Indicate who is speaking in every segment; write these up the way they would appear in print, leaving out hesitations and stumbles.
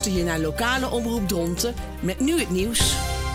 Speaker 1: luister je naar lokale omroep Dronten met nu het nieuws.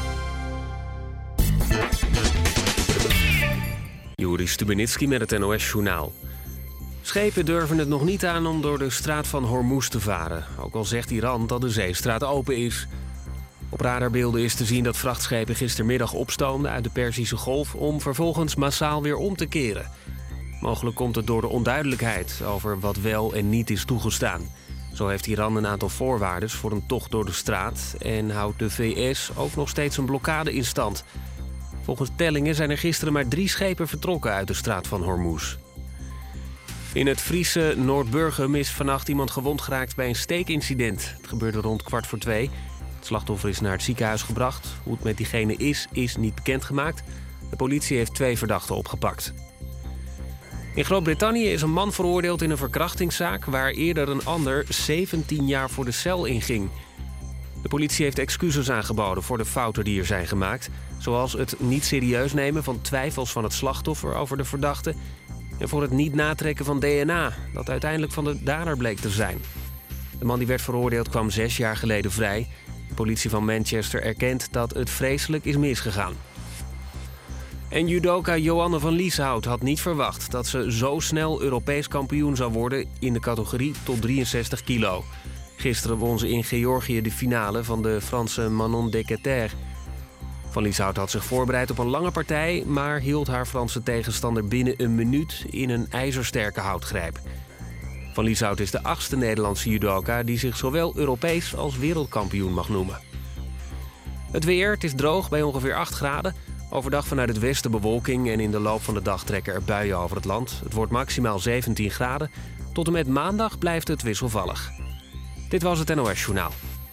Speaker 2: Joris Stubenitski met het NOS-journaal. Schepen durven het nog niet aan om door de straat van Hormuz te varen. Ook al zegt Iran dat de zeestraat open is. Op radarbeelden is te zien dat vrachtschepen gistermiddag opstoomden uit de Perzische Golf om vervolgens massaal weer om te keren. Mogelijk komt het door de onduidelijkheid over wat wel en niet is toegestaan. Zo heeft Iran een aantal voorwaarden voor een tocht door de straat en houdt de VS ook nog steeds een blokkade in stand. Volgens tellingen zijn er gisteren maar 3 schepen vertrokken uit de straat van Hormuz. In het Friese Noordburgum is vannacht iemand gewond geraakt bij een steekincident. Het gebeurde rond 1:15. Het slachtoffer is naar het ziekenhuis gebracht. Hoe het met diegene is niet bekendgemaakt. De politie heeft 2 verdachten opgepakt. In Groot-Brittannië is een man veroordeeld in een verkrachtingszaak waar eerder een ander 17 jaar voor de cel inging. De politie heeft excuses aangeboden voor de fouten die er zijn gemaakt, zoals het niet serieus nemen van twijfels van het slachtoffer over de verdachte en voor het niet natrekken van DNA, dat uiteindelijk van de dader bleek te zijn. De man die werd veroordeeld kwam 6 jaar geleden vrij. De politie van Manchester erkent dat het vreselijk is misgegaan. En judoka Joanne van Lieshout had niet verwacht dat ze zo snel Europees kampioen zou worden in de categorie tot 63 kilo. Gisteren won ze in Georgië de finale van de Franse Manon Decater. Van Lieshout had zich voorbereid op een lange partij, maar hield haar Franse tegenstander binnen een minuut in een ijzersterke houtgreep. Van Lieshout is de 8e Nederlandse judoka die zich zowel Europees als wereldkampioen mag noemen. Het weer, het is droog bij ongeveer 8 graden. Overdag vanuit het westen bewolking en in de loop van de dag trekken er buien over het land. Het wordt maximaal 17 graden. Tot en met maandag blijft het wisselvallig. Dit was het NOS Journaal.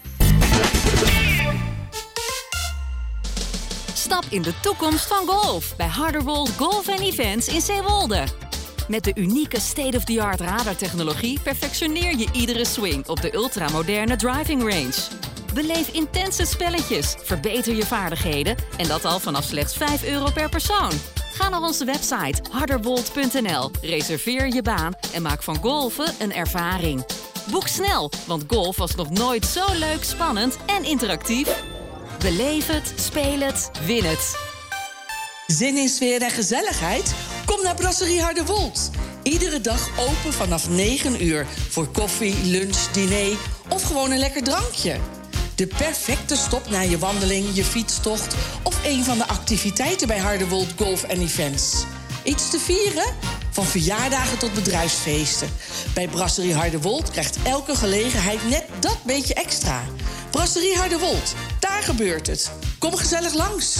Speaker 3: Stap in de toekomst van golf bij Harderwold Golf & Events in Zeewolde. Met de unieke state-of-the-art radartechnologie perfectioneer je iedere swing op de ultramoderne driving range. Beleef intense spelletjes, verbeter je vaardigheden en dat al vanaf slechts €5 per persoon. Ga naar onze website harderwold.nl, reserveer je baan en maak van golfen een ervaring. Boek snel, want golf was nog nooit zo leuk, spannend en interactief. Beleef het, speel het, win het.
Speaker 1: Zin in sfeer en gezelligheid? Kom naar Brasserie Harderwold. Iedere dag open vanaf 9 uur voor koffie, lunch, diner of gewoon een lekker drankje. De perfecte stop na je wandeling, je fietstocht of een van de activiteiten bij Harderwold Golf & Events. Iets te vieren? Van verjaardagen tot bedrijfsfeesten. Bij Brasserie Harderwold krijgt elke gelegenheid net dat beetje extra. Brasserie Harderwold, daar gebeurt het. Kom gezellig langs.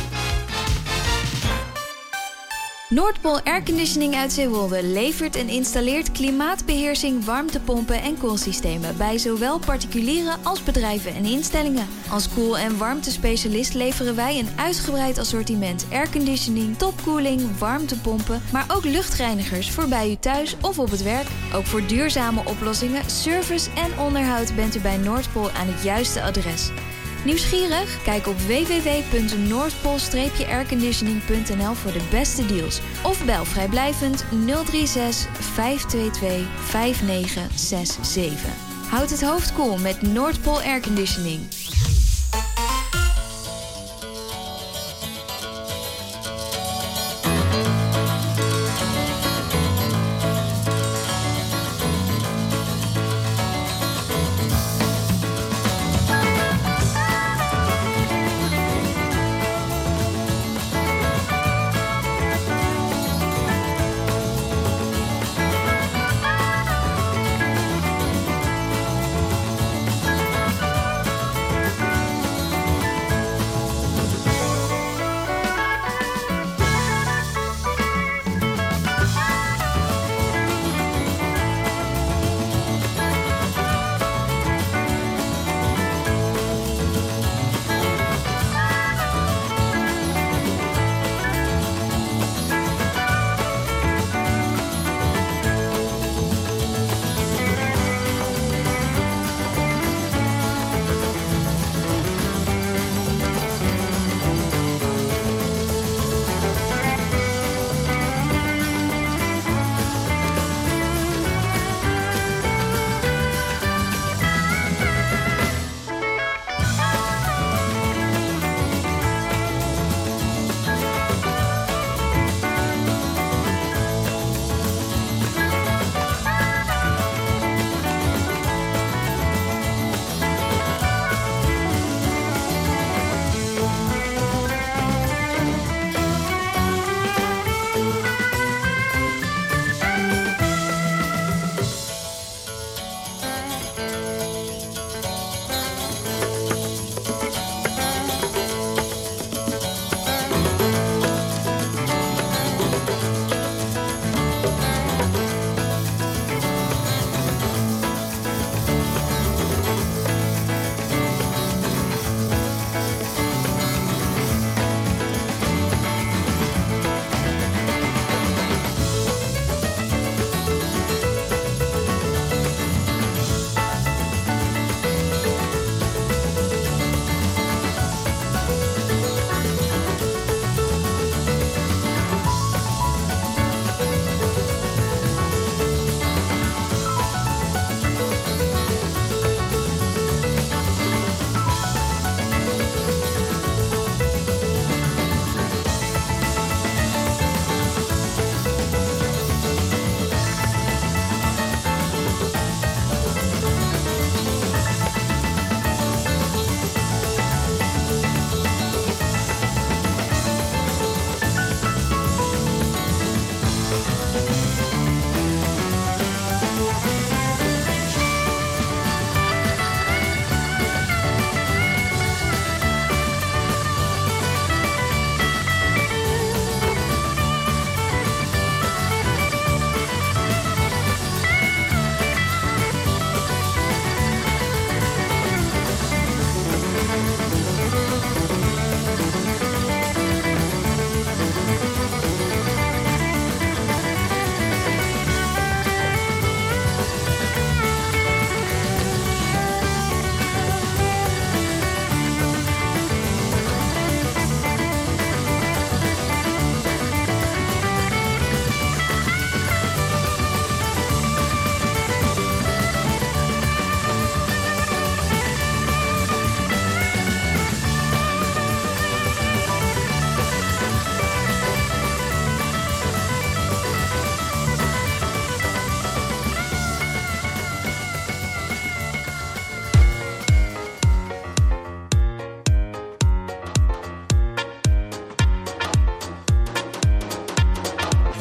Speaker 4: Noordpool Airconditioning uit Zeewolde levert en installeert klimaatbeheersing, warmtepompen en koelsystemen bij zowel particulieren als bedrijven en instellingen. Als koel- en warmtespecialist leveren wij een uitgebreid assortiment airconditioning, topkoeling, warmtepompen, maar ook luchtreinigers voor bij u thuis of op het werk. Ook voor duurzame oplossingen, service en onderhoud bent u bij Noordpool aan het juiste adres. Nieuwsgierig? Kijk op www.noordpool-airconditioning.nl voor de beste deals. Of bel vrijblijvend 036 522 5967. Houd het hoofd koel met Noordpool Airconditioning.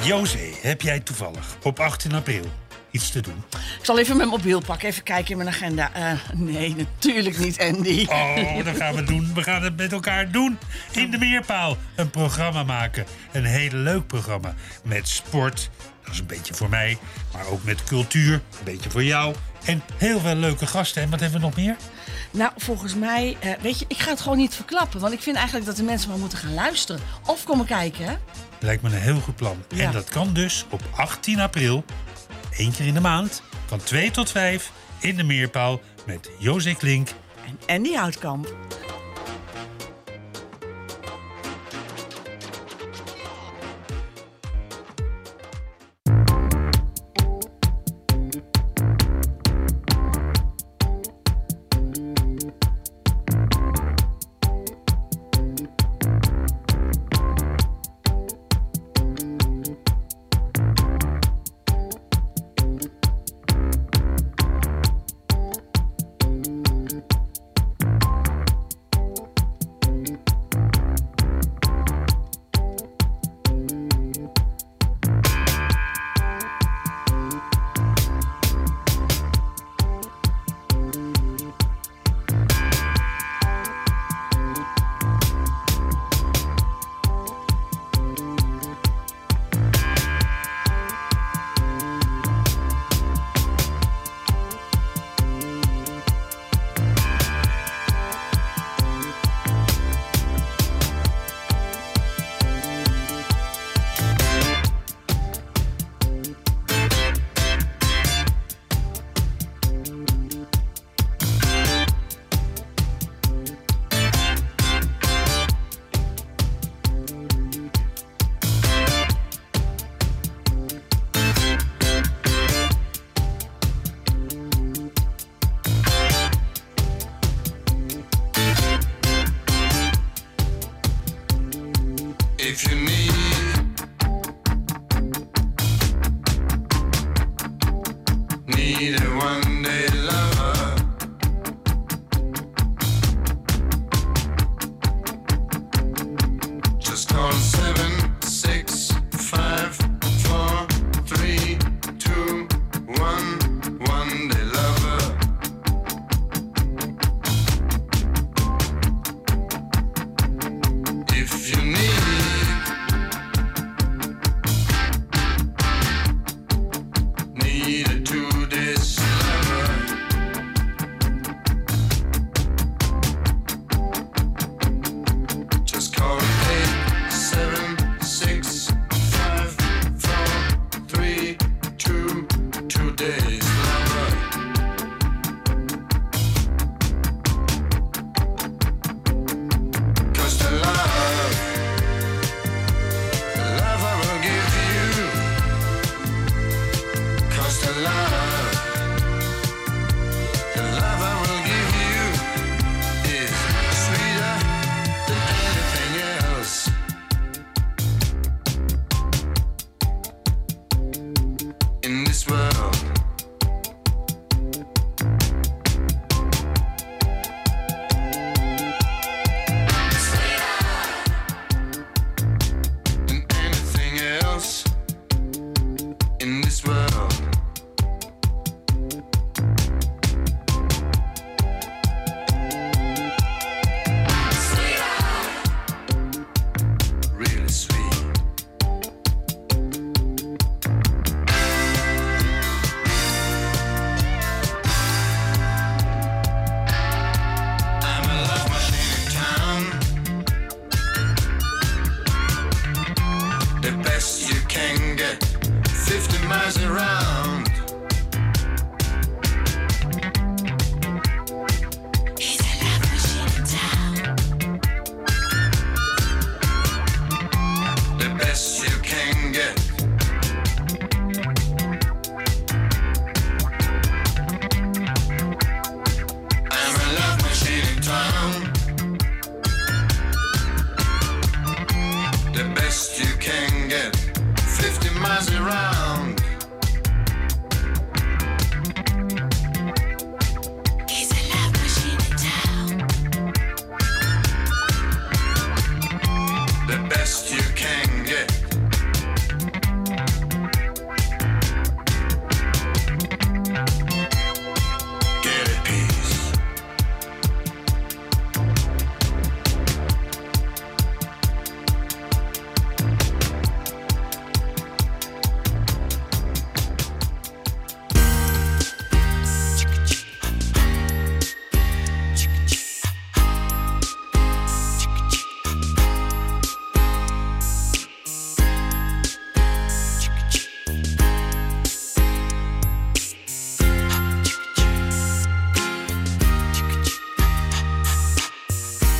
Speaker 5: José, heb jij toevallig op 18 april iets te doen?
Speaker 6: Ik zal even mijn mobiel pakken, even kijken in mijn agenda. Nee, natuurlijk niet, Andy.
Speaker 5: Oh, dat gaan we doen. We gaan het met elkaar doen. In de Meerpaal een programma maken. Een heel leuk programma. Met sport, dat is een beetje voor mij. Maar ook met cultuur, een beetje voor jou. En heel veel leuke gasten. En wat hebben we nog meer?
Speaker 6: Nou, volgens mij, weet je, ik ga het gewoon niet verklappen. Want ik vind eigenlijk dat de mensen maar moeten gaan luisteren. Of komen kijken, hè?
Speaker 5: Lijkt me een heel goed plan.
Speaker 6: Ja.
Speaker 5: En dat kan dus op 18 april, 1 keer in de maand, van 2 tot 5 in de Meerpaal met José Klink.
Speaker 6: En Andy Houtkamp.
Speaker 7: If you need a one-day lover, just call 7654321. One-day lover. If you need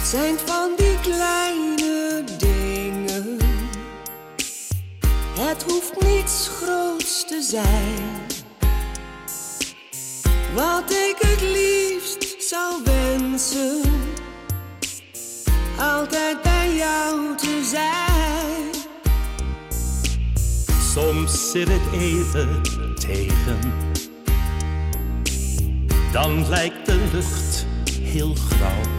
Speaker 8: zijn van die kleine dingen. Het hoeft niets groots te zijn. Wat ik het liefst zou wensen, altijd bij jou te zijn.
Speaker 9: Soms zit het even tegen, dan lijkt de lucht heel grauw.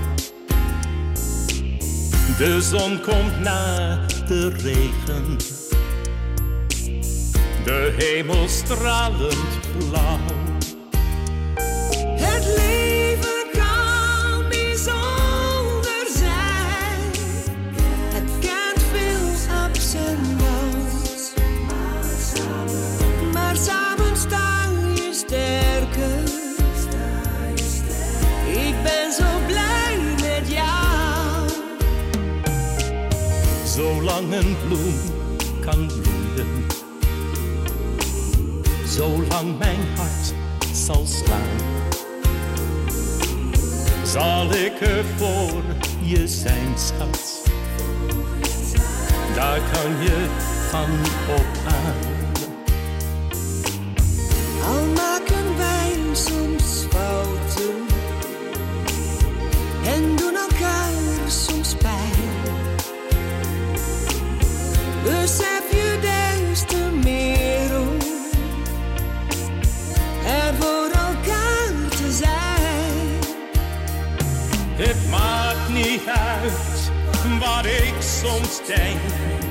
Speaker 9: De zon komt na de regen, de hemel stralend blauw.
Speaker 8: Het leven kan bijzonder zijn. Het kent veel ups en downs. Maar samen sta je sterker. Ik ben zo blij met jou.
Speaker 9: Zolang een bloem kan bloeien, zolang mijn hart zal slaan, zal ik er voor je zijn, schat. Daar kan je van op aan.
Speaker 8: Al maken wij soms fouten en doen elkaar soms pijn, besef je des te meer om er voor elkaar te zijn.
Speaker 9: Het maakt niet uit wat ik soms denk.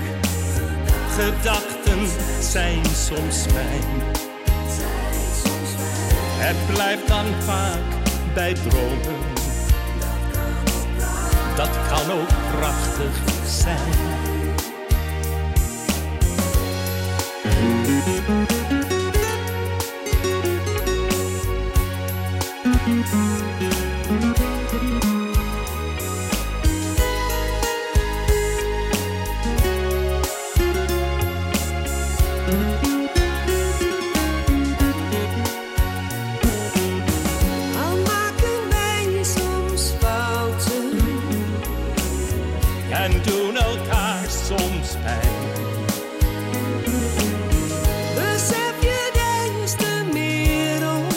Speaker 9: Gedachten zijn soms pijn. Het blijft dan vaak bij dromen. Dat kan ook prachtig zijn. En doen elkaar soms pijn.
Speaker 8: Besef je des te meer om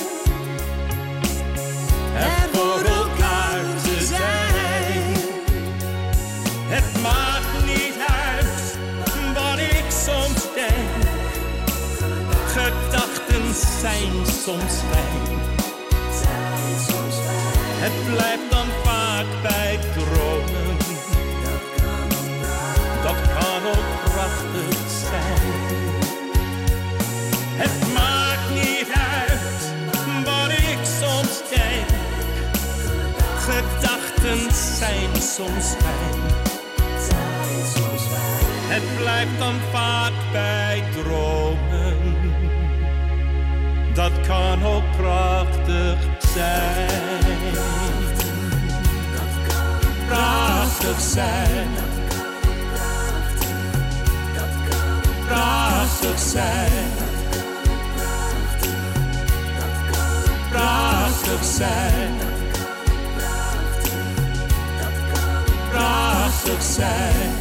Speaker 8: er voor elkaar te zijn.
Speaker 9: Het maakt niet uit wat ik soms denk. Gedachten zijn soms fijn. Het blijft dan vaak bij dromen. Dat kan ook prachtig zijn. Het maakt niet uit wat ik soms denk. Gedachten zijn soms fijn. Het blijft dan vaak bij dromen. Dat kan ook prachtig zijn. Prachtig zijn. Prachtig zijn. Prachtig zijn. Prachtig zijn.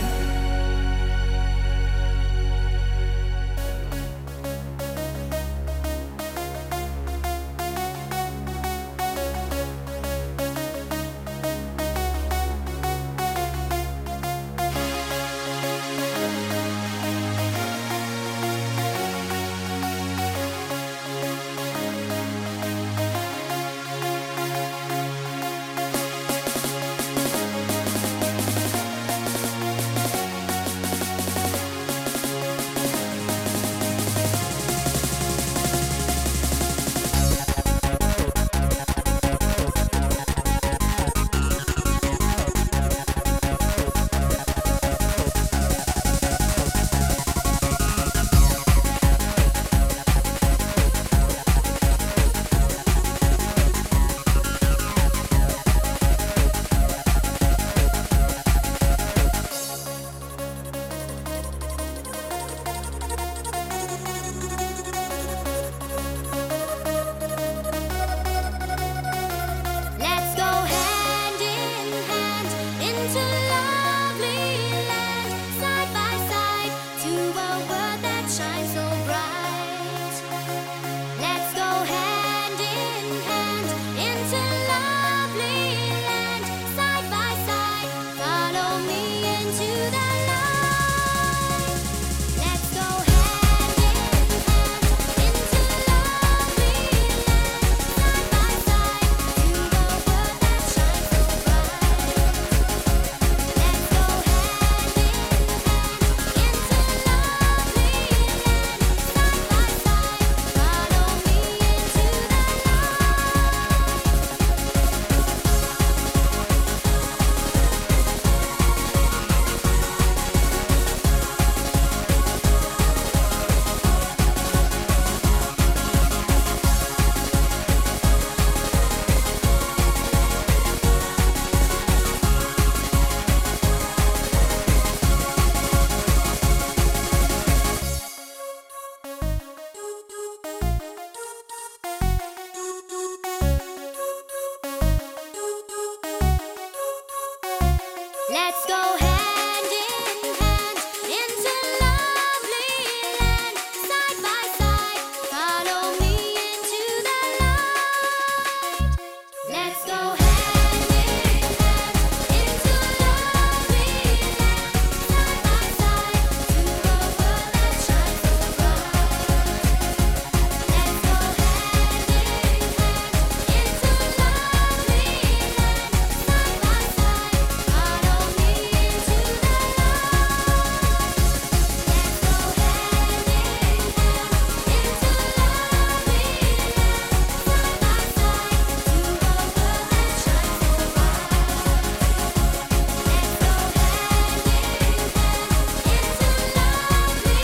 Speaker 10: Let's go hand in hand into lovely land. Side by side, follow me into the light. Let's go hand in hand into lovely land. Side by side, to a world that shines so bright. Let's go hand in hand into lovely land. Side by side, follow me into the light. Let's go hand in hand into lovely land. Side by side, to a world that shines so bright. Let's go hand in hand into lovely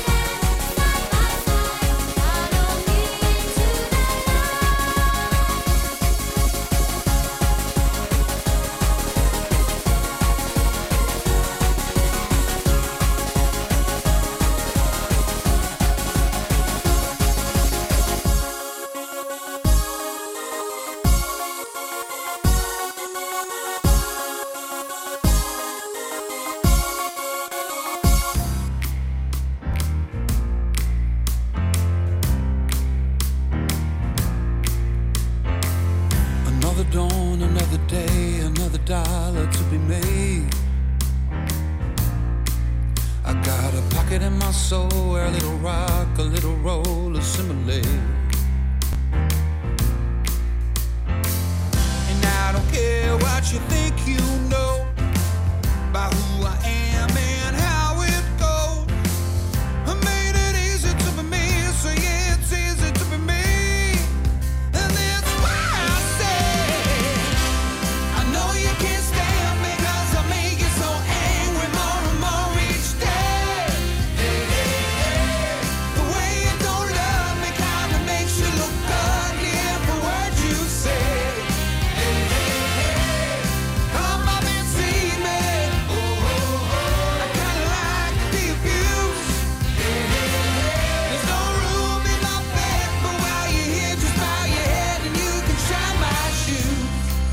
Speaker 11: Another dawn, another day, another dollar to be made. I got a pocket in my soul where a little rock, a little roll assimilate. And I don't care what you think you know about who I am and how it goes. I made it easy to be me, so yeah, it's easy to be me. And that's why I say I know you can't stand me 'cause I make you so angry more and more each day. The way you don't love me kinda makes you look ugly every word you say. Come up and see me. I kinda like the abuse. There's no room in my bed, but while you're here, just bow your head and you can shine my shoes.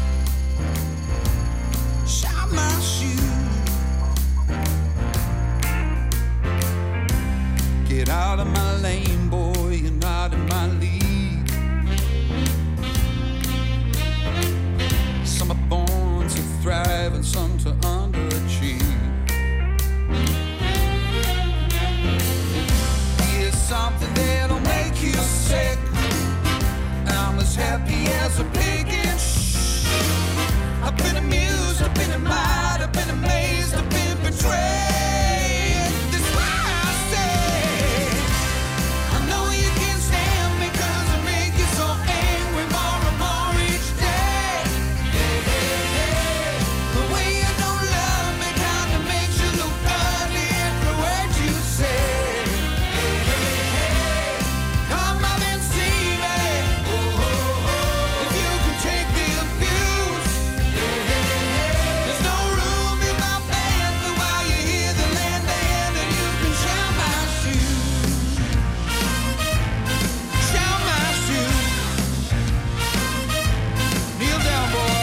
Speaker 11: Shine my shoes. Get out of my lane, boy, you're not in my league. Some are born to thrive and some to underachieve. Here's something that'll make you sick. I'm as happy as a pig in shh. I've been amused, I've been admired, I've been amazed, I've been betrayed. That's why I say I know you can't stand me 'cause I make you so angry more and more each day. The way you don't love me kinda makes you look ugly every word you say. Come up and see me. If you can take the abuse. There's no room in my bed, but while you're here, the land and you can shine my shoes. Shine my shoes. Kneel down, boy.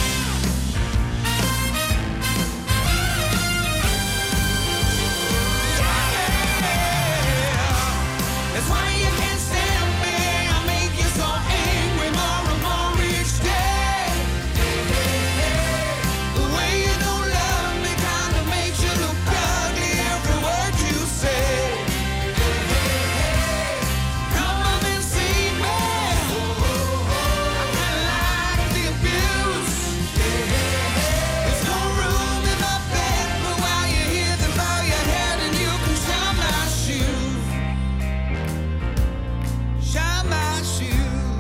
Speaker 11: That's why you can't stand me. I make you so angry more and more each day. The way you don't love me kinda makes you look ugly every word you say. Come up and see me. I kinda like the abuse. There's no room in my bed, but while you're here, then bow your head and you can shine my shoes. Shine my shoes.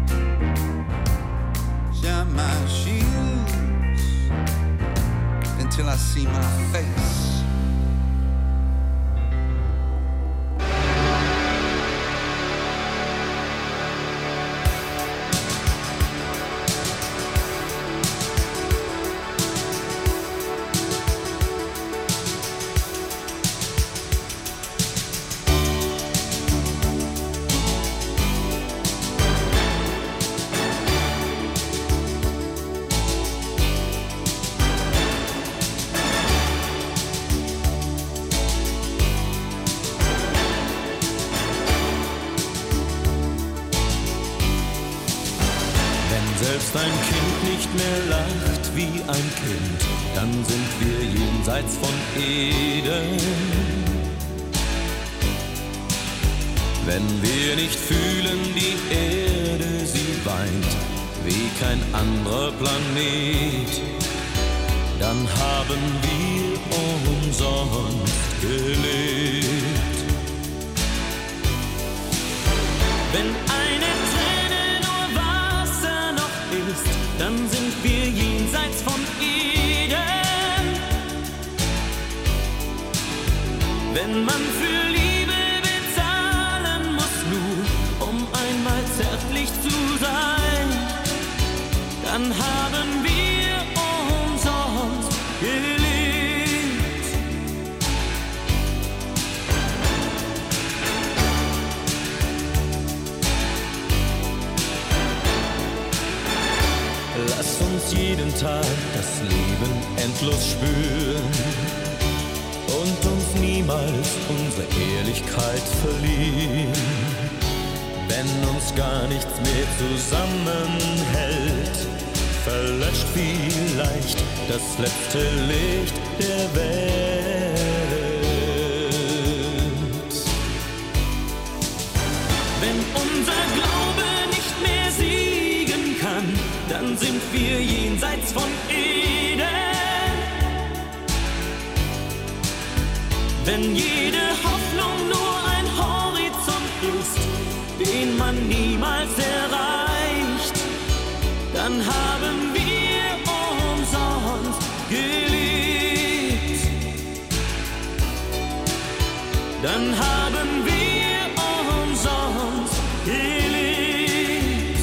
Speaker 11: Shine my shoes. Until I see my face.
Speaker 12: mehr lacht wie ein Kind, dann sind wir jenseits von Eden. Wenn wir nicht fühlen, die Erde, sie weint wie kein anderer Planet, dann haben wir umsonst gelebt. Wenn eine Träne nur Wasser noch ist, dann sind wir jenseits von Eden. Wenn man für Liebe bezahlen muss, nur um einmal zärtlich zu sein, dann haben wir umsonst gelebt. Lass uns jeden Tag das Leben endlos spüren und uns niemals unsere Ehrlichkeit verlieren. Wenn uns gar nichts mehr zusammenhält, verlöscht vielleicht das letzte Licht der Welt. Wenn unser Glaube nicht mehr siegen kann, dann sind wir jenseits von Eden. Wenn jede Hoffnung nur ein Horizont ist, den man niemals erreicht, dann haben wir umsonst gelebt. Dann haben wir umsonst gelebt.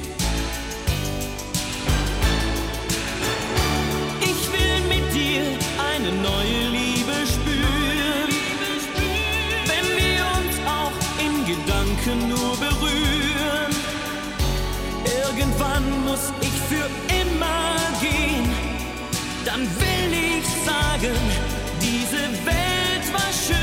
Speaker 12: Ich will mit dir eine neue Liebe spüren, wenn wir uns auch in Gedanken nur berühren. Irgendwann muss ich für immer gehen, dann will ich sagen, diese Welt war schön.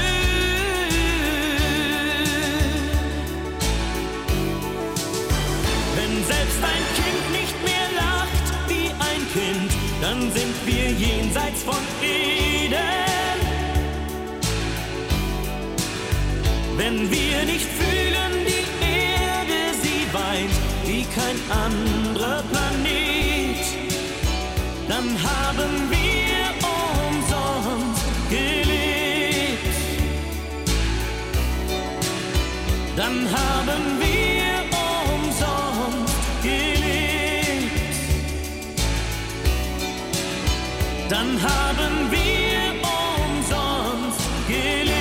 Speaker 12: Wenn selbst ein Kind nicht mehr lacht wie ein Kind, dann sind wir jenseits von Eden. Wenn wir nicht fühlen, die Erde, sie weint wie kein anderer Planet, dann haben wir umsonst gelebt. Dann haben wir umsonst gelebt. Dann haben wir umsonst gelebt.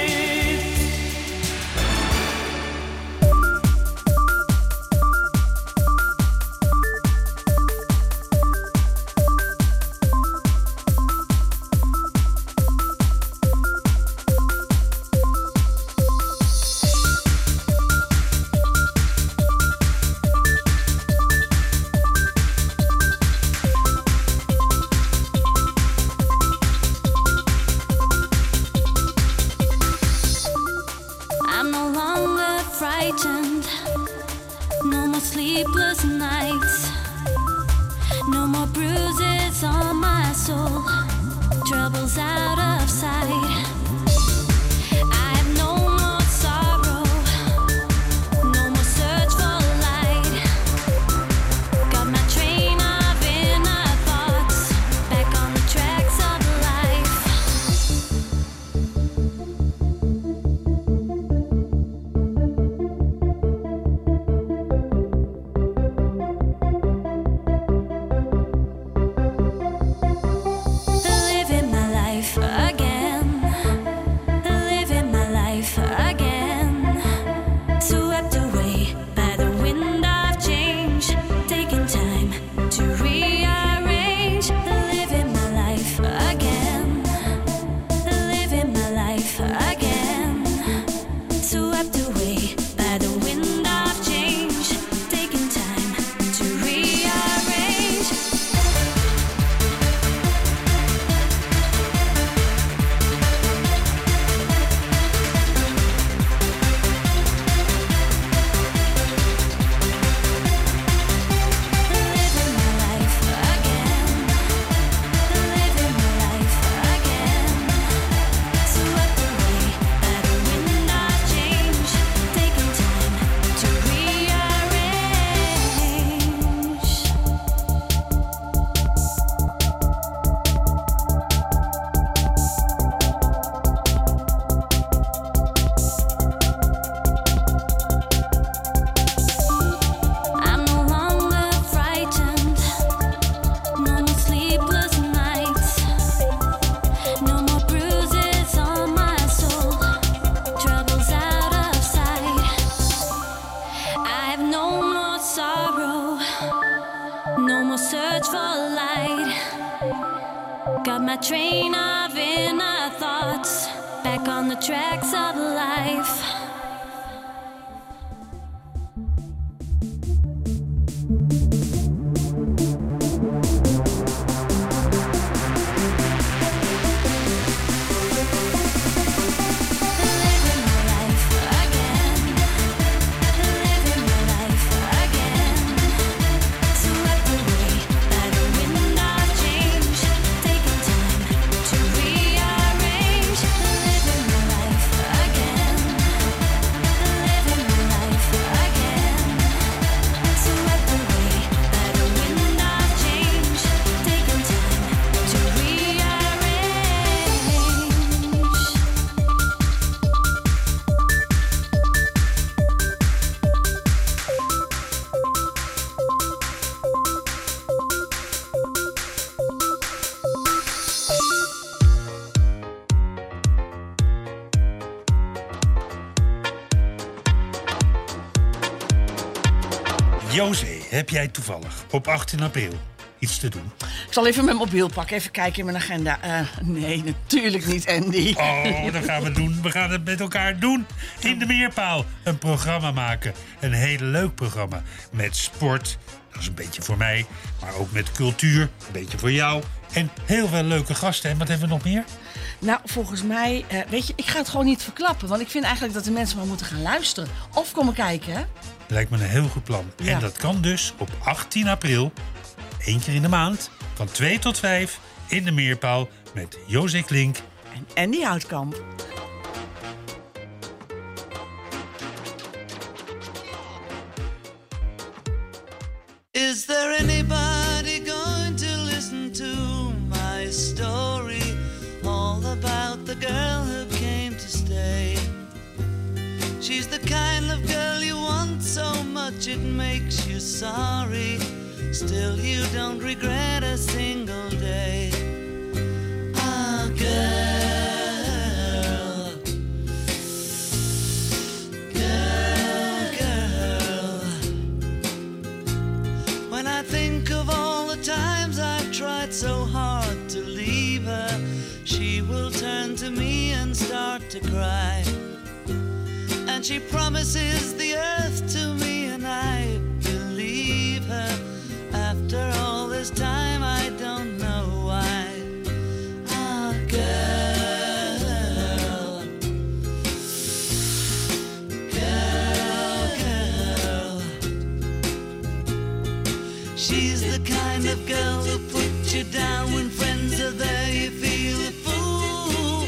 Speaker 10: I'm no longer frightened. No more sleepless nights. No more bruises on my soul. Troubles out of sight. I have no more sorrow. No more search for light. Got my train of inner thoughts back on the tracks of life. Living my life Got my train of inner thoughts back on the tracks of life.
Speaker 5: José, heb jij toevallig op 18 april iets te doen?
Speaker 6: Ik zal even mijn mobiel pakken, even kijken in mijn agenda. Nee, natuurlijk niet, Andy.
Speaker 5: Oh, dat gaan we doen. We gaan het met elkaar doen. In de Meerpaal een programma maken. Een heel leuk programma. Met sport, dat is een beetje voor mij. Maar ook met cultuur, een beetje voor jou. En heel veel leuke gasten. En wat hebben we nog meer?
Speaker 6: Nou, volgens mij, weet je, ik ga het gewoon niet verklappen. Want ik vind eigenlijk dat de mensen maar moeten gaan luisteren. Of komen kijken, hè?
Speaker 5: Lijkt me een heel goed plan.
Speaker 6: Ja.
Speaker 5: En dat kan dus op 18 april, 1 keer in de maand, van 2 tot 5 in de Meerpaal met José Klink
Speaker 6: en Andy Houtkamp.
Speaker 13: Is there anybody going to listen to my story? All about the girl who came to stay. She's the kind of girl you want so much it makes you sorry. Still you don't regret a single day. Ah, girl, girl, girl. When I think of all the times I've tried so hard to leave her, she will turn to me and start to cry. And she promises the earth to me, and I believe her. After all this time, I don't know why. Ah, girl, girl, girl. She's the kind of girl who puts you down when friends are there. You feel a fool.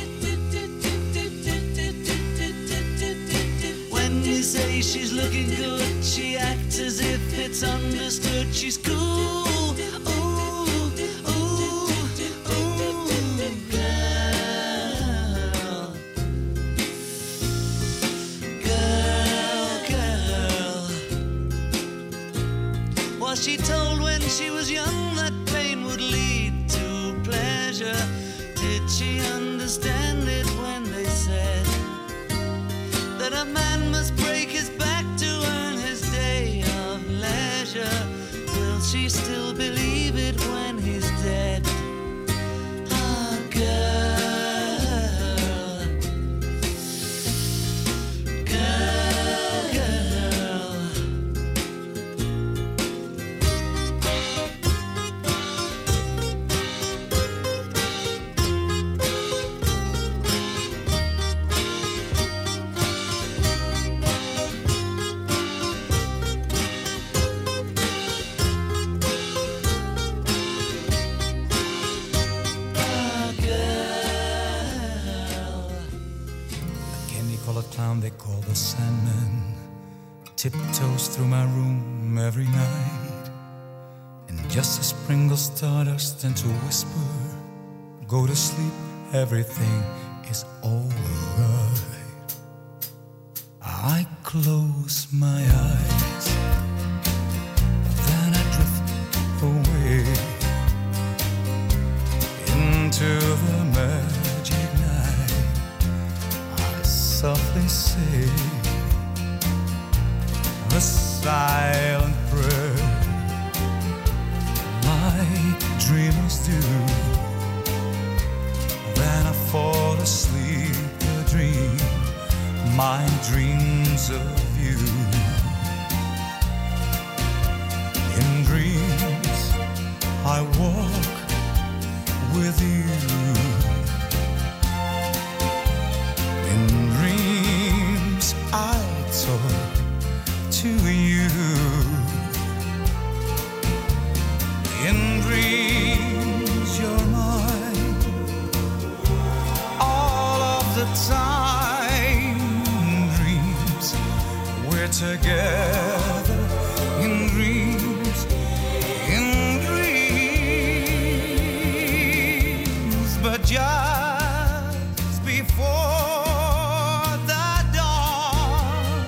Speaker 13: When you say she's looking good, she acts as if it's understood. She's cool. Ooh, ooh, ooh, girl, girl, girl. Was she told when she was young that pain would lead to pleasure? Did she understand it when they said that a man must break his back to earn his day of leisure? Will she still believe it when he's dead? Ah, girl, girl, girl.
Speaker 14: Clown they call the Sandman tiptoes through my room every night, and just as sprinkles stardust and to whisper, go to sleep, everything is alright. I close my eyes, then I drift away into the magic night. I softly say the silent prayer like dreamers do. my dreams of you. In dreams I walk with you. In dreams I talk to you. In dreams you're mine all of the time. In dreams we're together. In dreams, in dreams, but just before the dawn,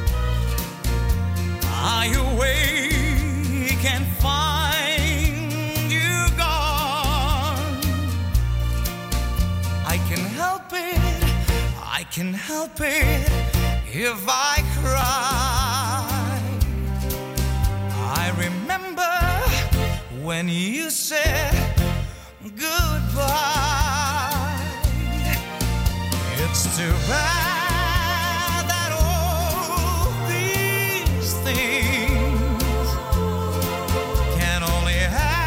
Speaker 14: I awake and find you gone. I can help it, I can help it if I cry. I remember when you said goodbye. It's too bad that all these things can only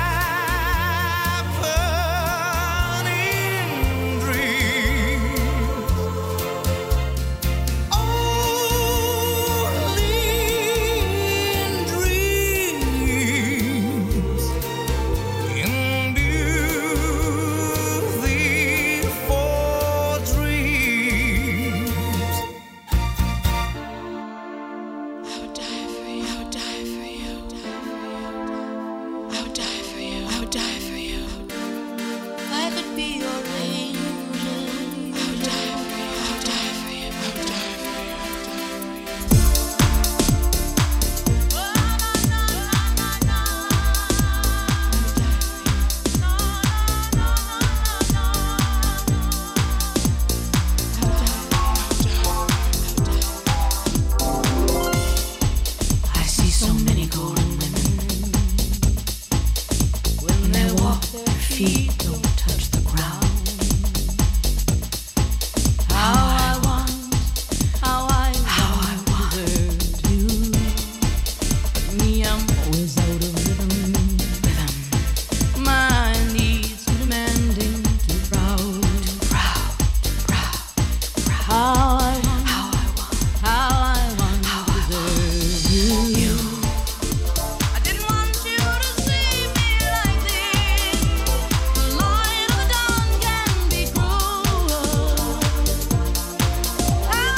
Speaker 14: happen in dreams. Only in dreams. In beautiful dreams.
Speaker 8: I would die for you. I would die for you. I would die for you. I would die for you. If I could be your angel, I would die for you. I would die for you. I would die for you.
Speaker 15: I see so many golden women. When they walk, their feet don't touch the ground. How I want you. Me, I'm always out of rhythm. My needs too demanding, too proud. How I want to deserve you. I didn't want you to see me like this. The light of the dawn can be cruel. How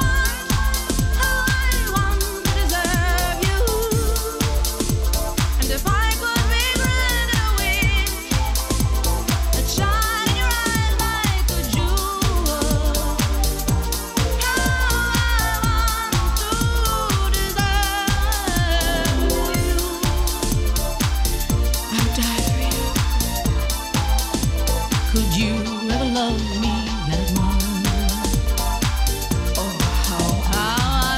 Speaker 15: I want to deserve you. And if I could be granted a wish that shine in your eyes like a jewel. How I want to deserve you.
Speaker 8: I would die for you.
Speaker 15: Could you ever love me that much? Oh, how I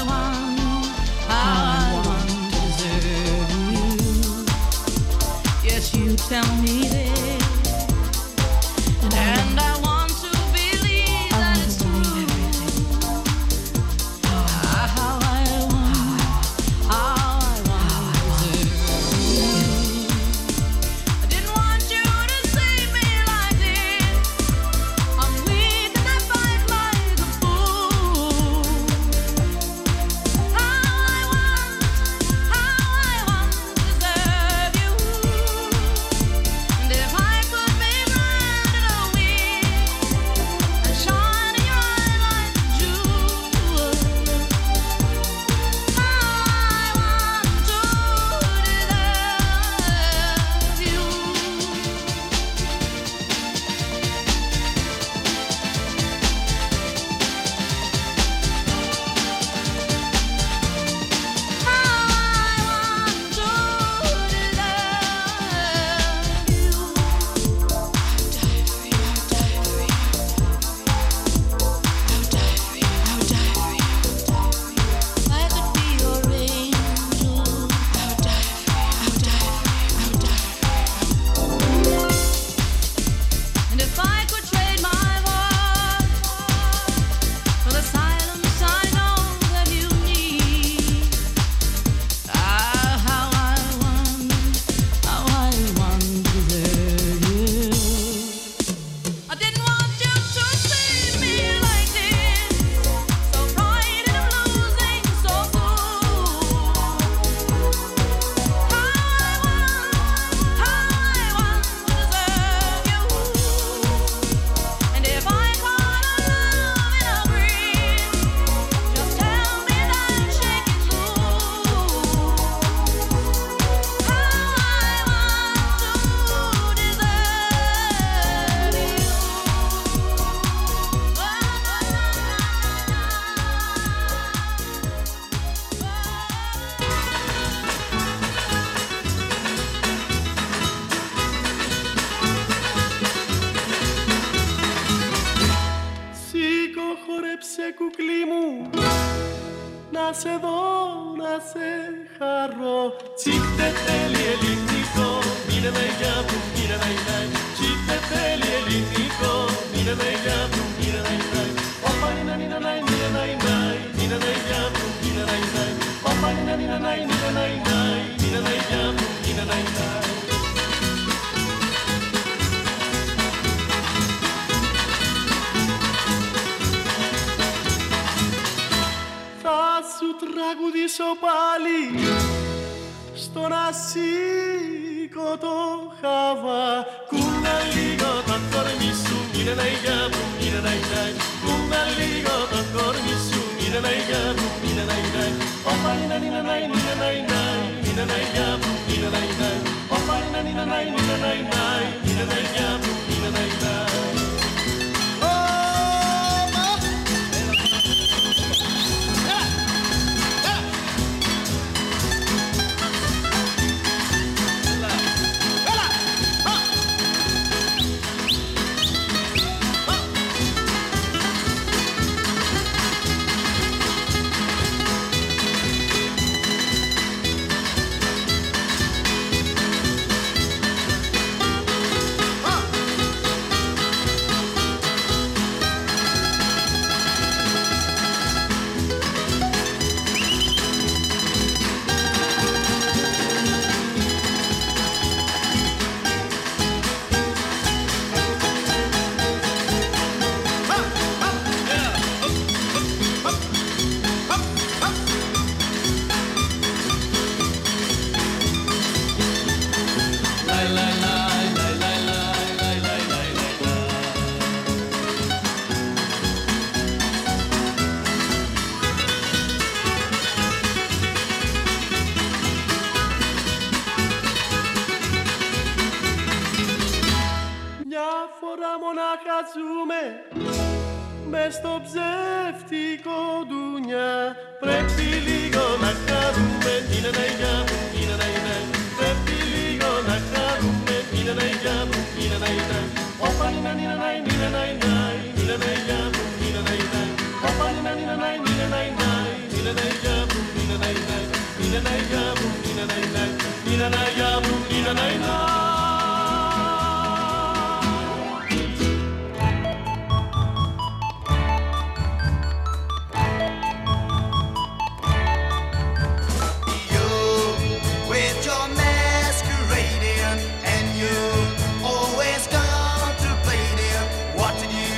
Speaker 15: want to deserve you. Yes, you tell me this, and I want to believe that it's true. How I want to deserve you. I didn't want you to see me like this.
Speaker 9: να σε δω, να σε χαρώ. Τσίτε θέλει ελληνικό, μείνε με για που μείνε με νάι. Τσίτε θέλει ελληνικό, μείνε με για που μείνε με νάι. Όπα νίνα νίνα νάι, μείνε νάι νάι, μείνε με για που μείνε νάι νάι. Όπα νίνα νίνα νάι, μείνε νάι νάι, μείνε με για που μείνε νάι νάι. Θα σου τραγουδήσω πάλι στον ασήκω το χαβά. Κούνα λίγο το κορμί σου, μείνε να για που μείνε να ιδάει. Κούνα λίγο το κορμί σου, μείνε να για που μείνε να ιδάει. Όπα νίνα νίνα νάι, μείνε να ιδάει, μείνε να για που μείνε να ιδάει. Όπα νίνα νίνα νάι, μείνε να ιδάει, μείνε να για που μείνε να ιδάει. Μες στο ψεύτικο ντουνιά πρέπει λίγο να χαρούμε. Είναι να για μου, είναι να είναι. Πρέπει λίγο να χαρούμε. Είναι να για μου, είναι να είναι. Όπα νίνα νίνα νάι, είναι να είναι. Είναι να για μου, είναι να είναι. Όπα νίνα νίνα νάι, είναι να είναι. Είναι να για μου, είναι να είναι. Είναι να για μου, είναι να είναι. Είναι να για μου, είναι να είναι.
Speaker 11: What did you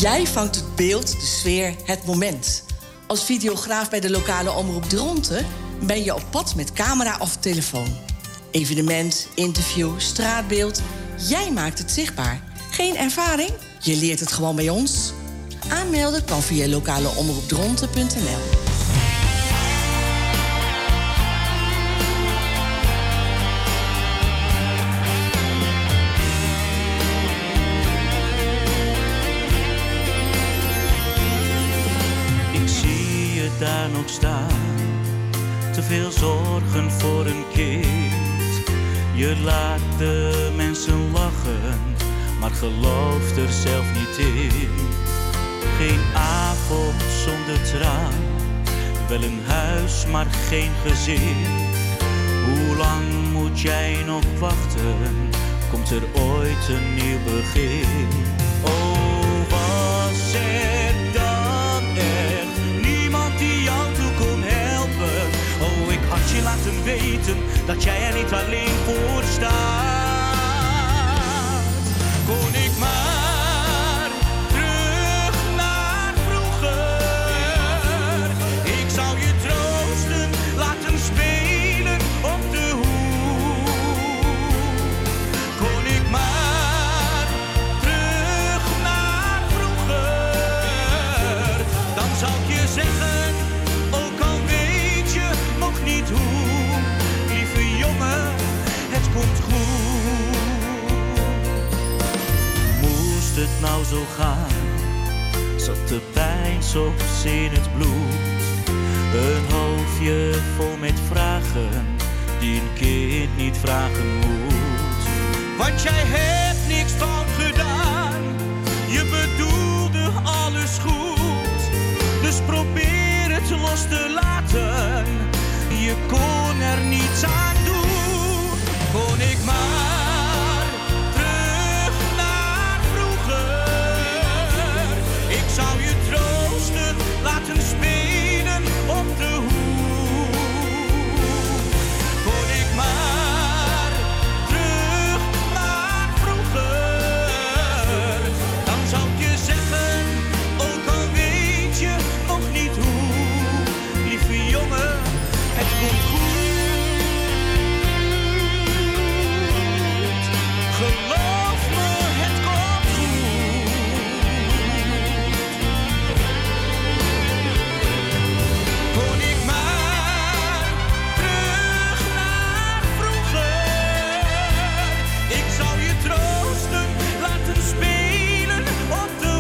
Speaker 1: Jij vangt het beeld, de sfeer, het moment. Als videograaf bij de lokale omroep Dronten ben je op pad met camera of telefoon. Evenement, interview, straatbeeld. Jij maakt het zichtbaar. Geen ervaring? Je leert het gewoon bij ons. Aanmelden kan via lokaleomroepdronten.nl.
Speaker 12: Ik zie je daar nog staan, te veel zorgen voor een kind. Je laat de mensen lachen, maar gelooft er zelf niet in. Geen avond zonder traan, wel een huis, maar geen gezin. Hoe lang moet jij nog wachten? Komt er ooit een nieuw begin? Oh, was er dan echt niemand die jou toe kon helpen? Oh, ik had je laten weten dat jij er niet alleen voor staat. Kon ik maar terug naar vroeger. Ik zou je troosten, laten spelen op de hoek. Kon ik maar terug naar vroeger. Dan zou ik je zeggen, ook al weet je nog niet hoe. Lieve jongen, het komt goed. Moest het nou zo gaan, zat de pijn soms in het bloed. Een hoofdje vol met vragen, die een kind niet vragen moet. Want jij hebt niks fout gedaan, je bedoelde alles goed. Dus probeer het los te laten, je kon er niets aan doen. Kon ik maar terug naar vroeger. Ik zou je troosten, laten spelen op de hoek. Kon ik maar terug naar vroeger. Dan zou ik je zeggen, ook al weet je nog niet hoe. Lieve jongen, het komt goed. Geloof me, het komt goed. Kon ik maar terug naar vroeger. Ik zou je troosten, laten spelen op de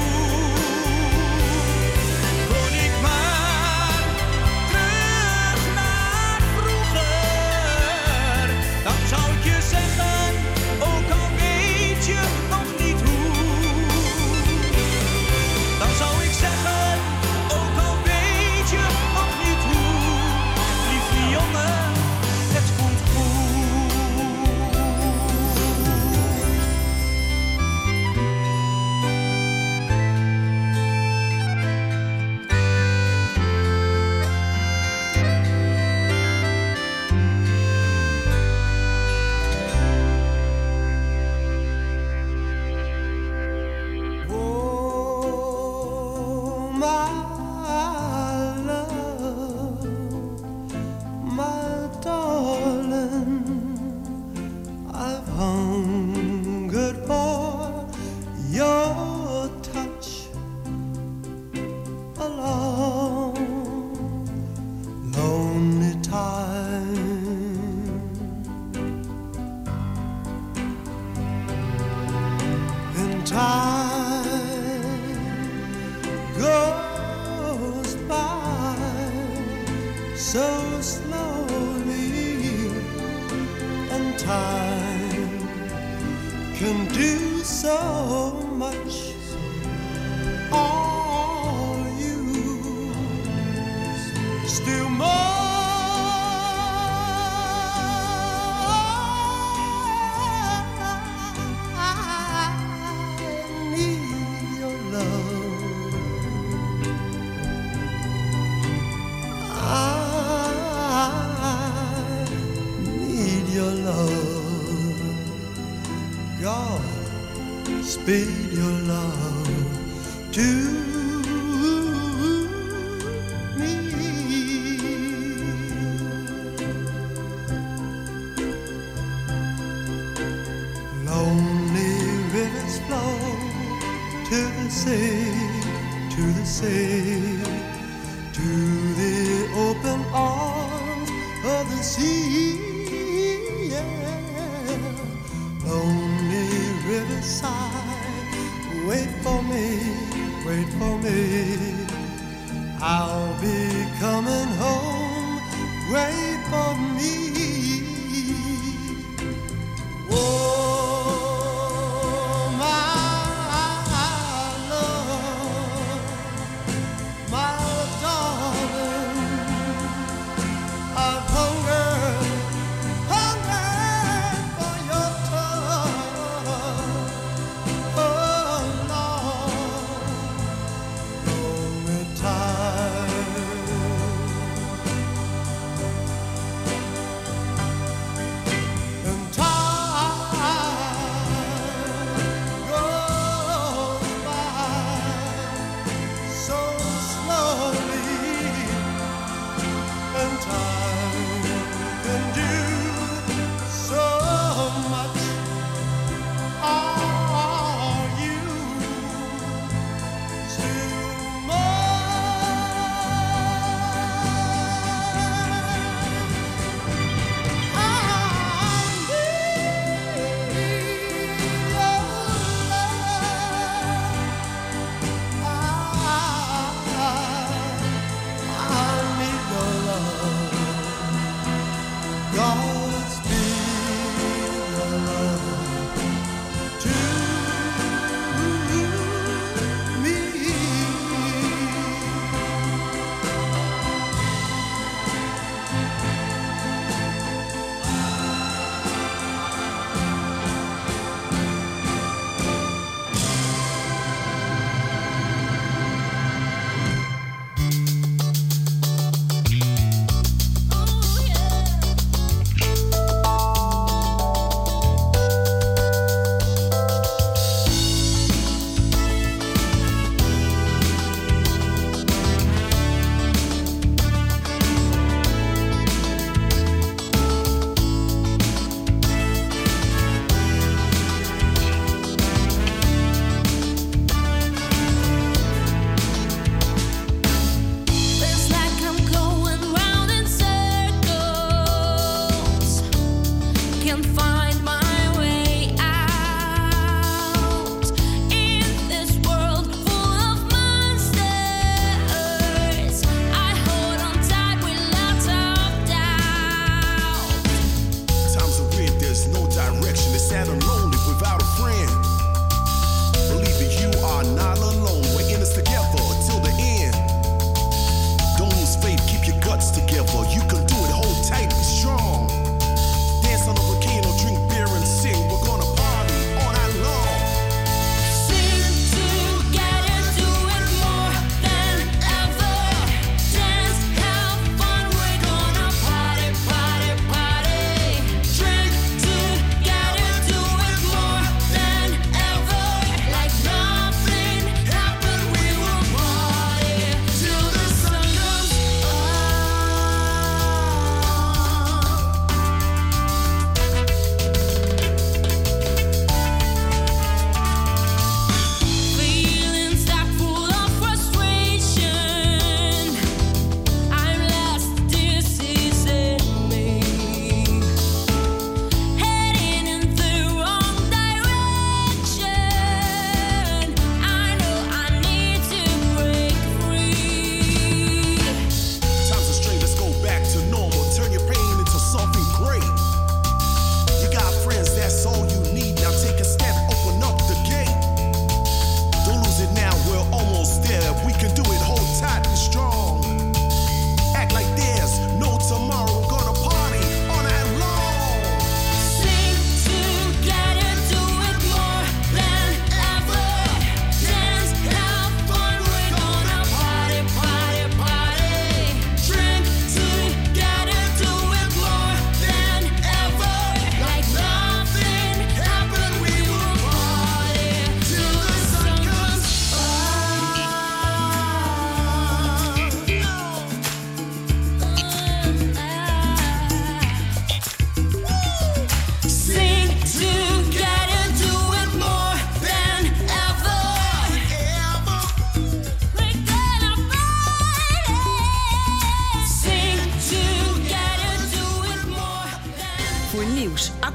Speaker 12: hoek. Kon ik maar terug naar vroeger. Dan zou ik je zeggen, ook al weet je nog niet hoe. Dan zou ik zeggen, ook al weet je nog niet hoe. Lieve jongen, het komt
Speaker 9: Oh, my love, my darling, I've hungered for your touch a long, lonely time. In time goes by so slowly, and time can do so much. All you still more. Speed your love to me. Lonely rivers flow to the sea, to the sea, to the open arms of the sea. Yeah. Lonely riverside, wait for me, wait for me. I'll be coming home, wait for me. Oh, my love, my darling, I've hungered for your touch. Oh, Lord, lonely time.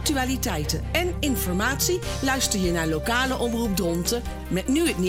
Speaker 16: actualiteiten en informatie luister je naar lokale omroep Dronten met nu het nieuws.